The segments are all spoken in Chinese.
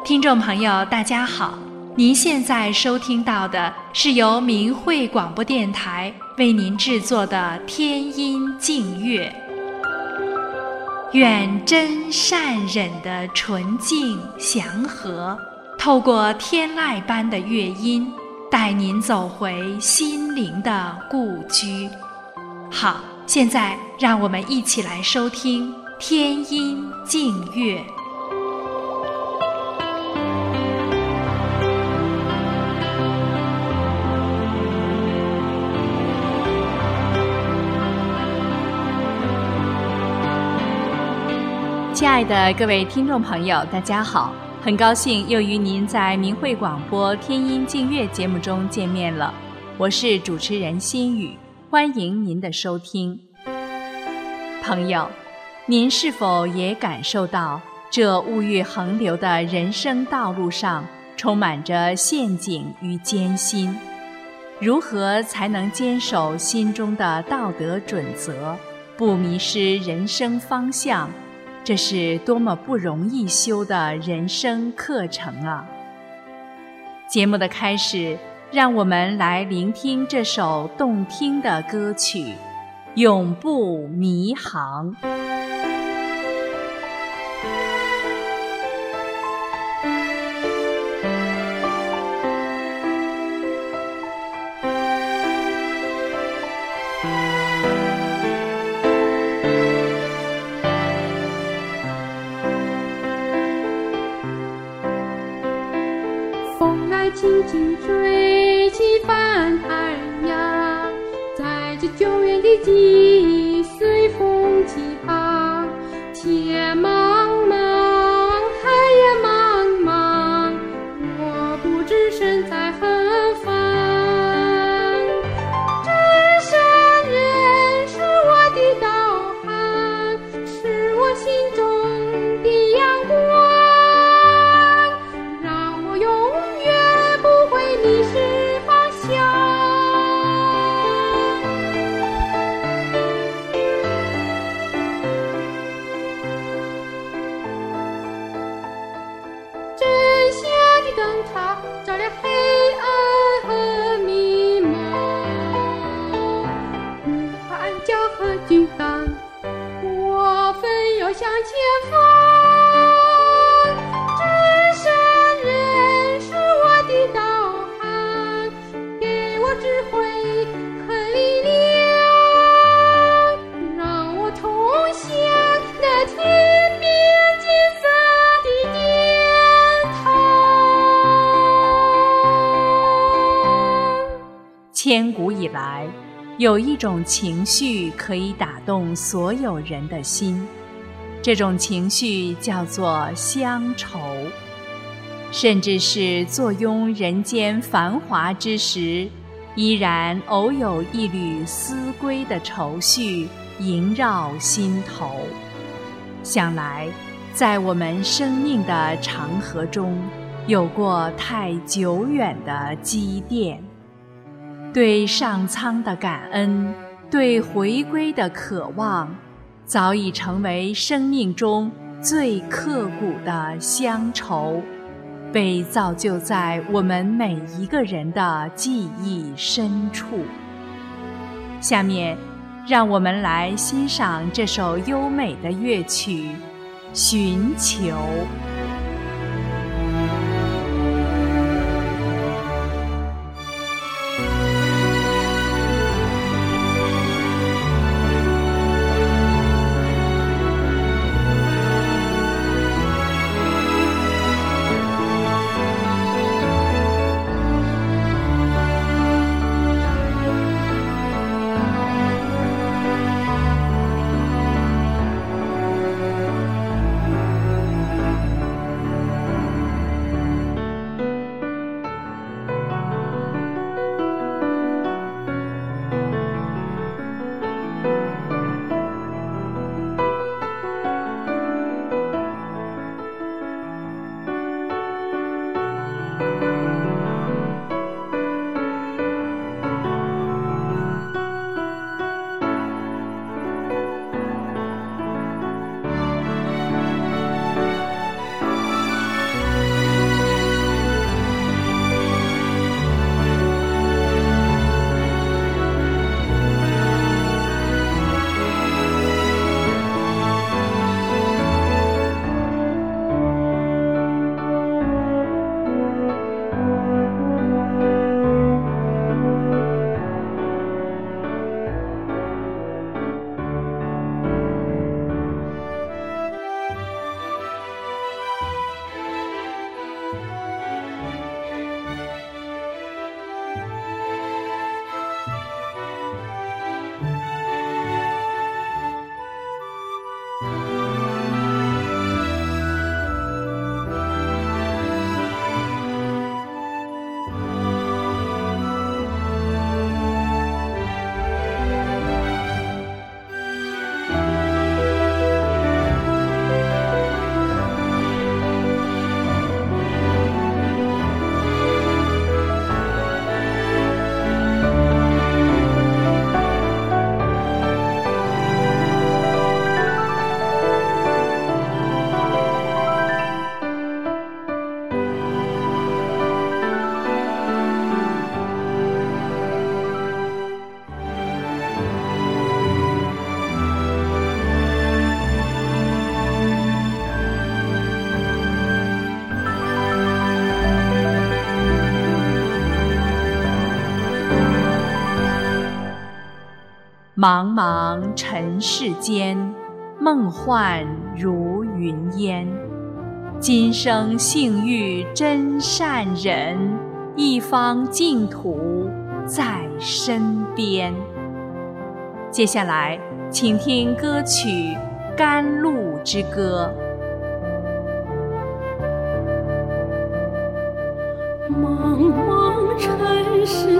听众朋友大家好，您现在收听到的是由明慧广播电台为您制作的天音净乐。愿真善忍的纯净祥和，透过天籁般的乐音，带您走回心灵的故居。好，现在让我们一起来收听天音净乐。亲爱的各位听众朋友，大家好，很高兴又与您在明慧广播天音净乐节目中见面了，我是主持人心雨，欢迎您的收听。朋友，您是否也感受到这物欲横流的人生道路上充满着陷阱与艰辛？如何才能坚守心中的道德准则，不迷失人生方向？这是多么不容易修的人生课程啊！节目的开始，让我们来聆听这首动听的歌曲《永不迷航》。 轻轻吹起帆太阳，在这久远的记忆随风起航。天茫茫，海也茫茫，我不知身在何方。真善人是我的导航，是我心中的阳光。迷失方向，真相的灯塔照亮黑暗和迷蒙，不怕暗角和巨浪，我奋勇向前方。真善人是我的导智慧和力量，让我通向那天边金色的殿堂。 千古以来，有一种情绪可以打动所有人的心，这种情绪叫做乡愁。甚至是坐拥人间繁华之时，依然偶有一缕思归的愁绪萦绕心头。想来，在我们生命的长河中，有过太久远的积淀，对上苍的感恩，对回归的渴望，早已成为生命中最刻骨的乡愁，被造就在我们每一个人的记忆深处。下面，让我们来欣赏这首优美的乐曲《寻求》。 茫茫尘世间，梦幻如云烟。今生幸遇真善人，一方净土在身边。接下来，请听歌曲《甘露之歌》。 茫茫尘世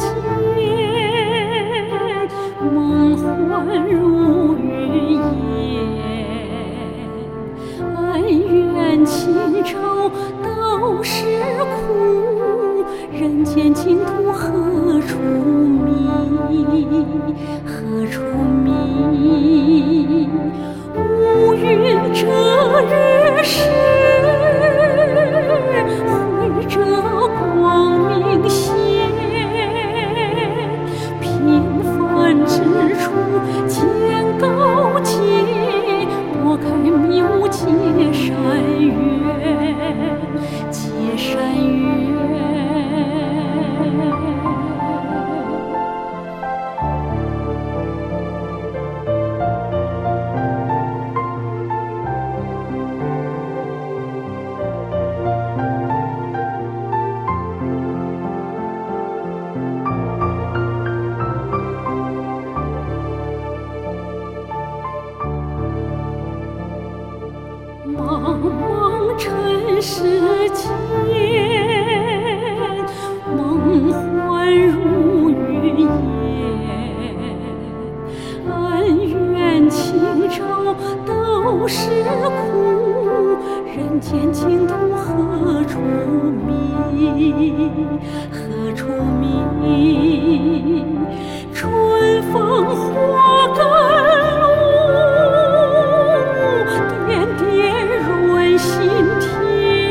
间，梦幻如云烟。恩怨情仇都是苦，人间净土何处觅？何处觅？乌云遮日时，慧者光明现。平凡之处见高洁，拨开迷雾结善缘，结善缘。茫茫尘世间，梦幻如云烟。恩怨情仇都是苦，人间净土何处觅？何处觅？春风花甘露，心田。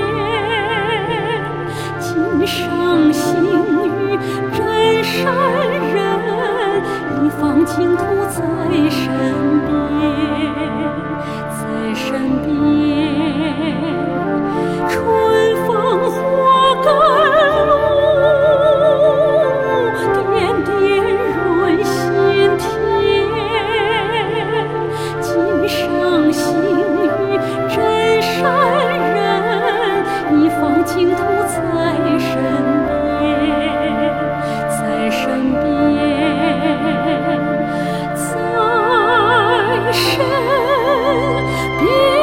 今生幸遇真善人，一方净土在身边，在身边。春风花甘露，点点润心田。今生幸遇真善人，一方净土在身边，在身边，在身边。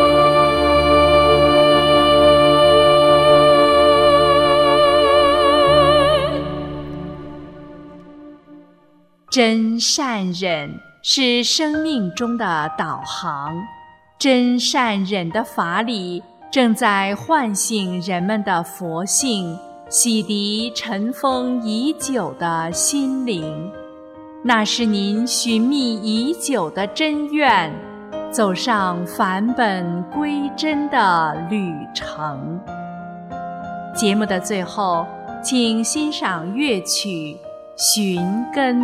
真善忍是生命中的导航，真善忍的法理正在唤醒人们的佛性，洗涤尘封已久的心灵。那是您寻觅已久的真愿，走上返本归真的旅程。节目的最后，请欣赏乐曲《寻根》。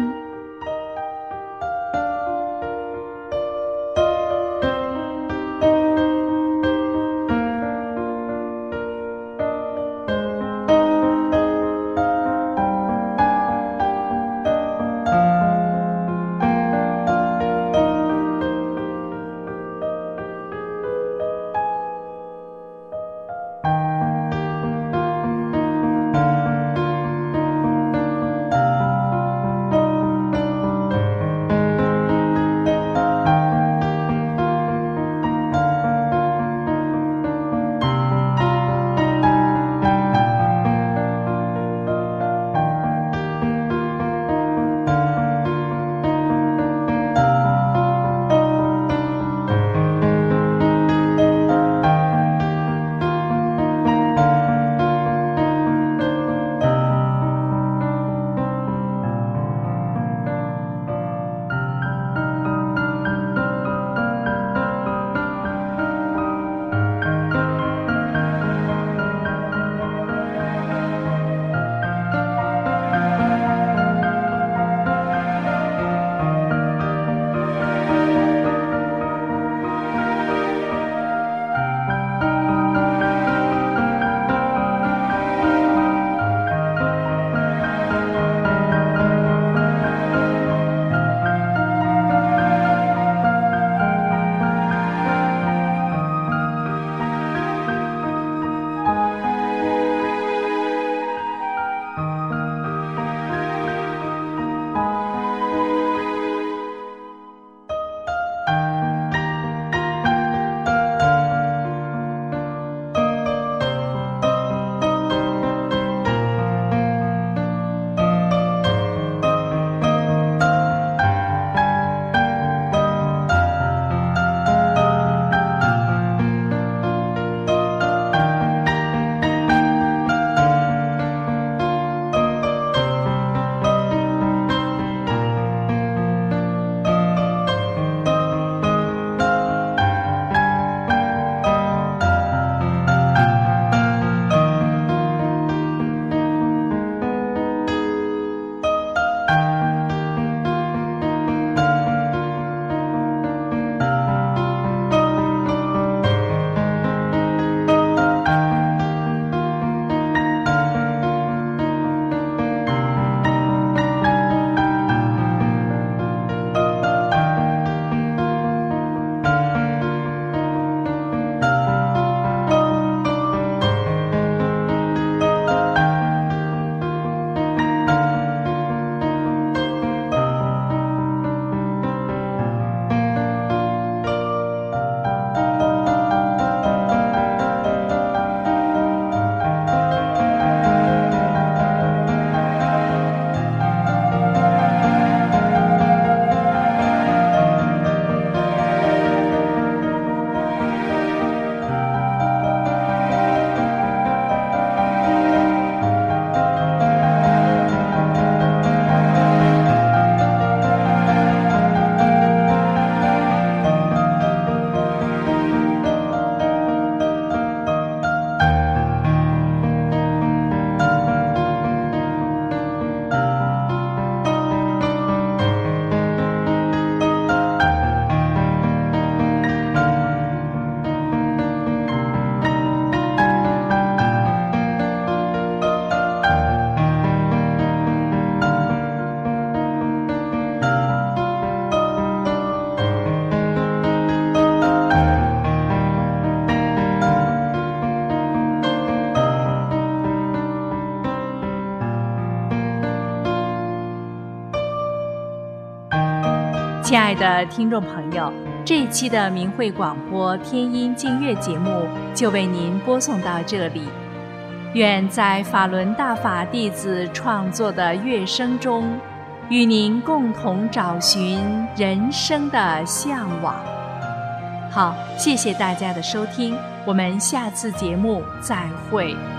亲爱的听众朋友，这一期的明慧广播天音净乐节目就为您播送到这里。愿在法轮大法弟子创作的乐声中，与您共同找寻人生的向往。好，谢谢大家的收听，我们下次节目再会。